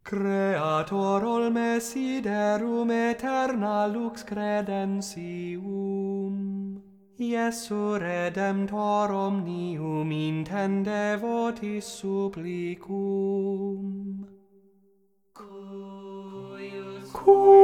Creator olme siderum aeterna lux credentium, Iesu Redemptor omnium intende votis supplicum. Cuius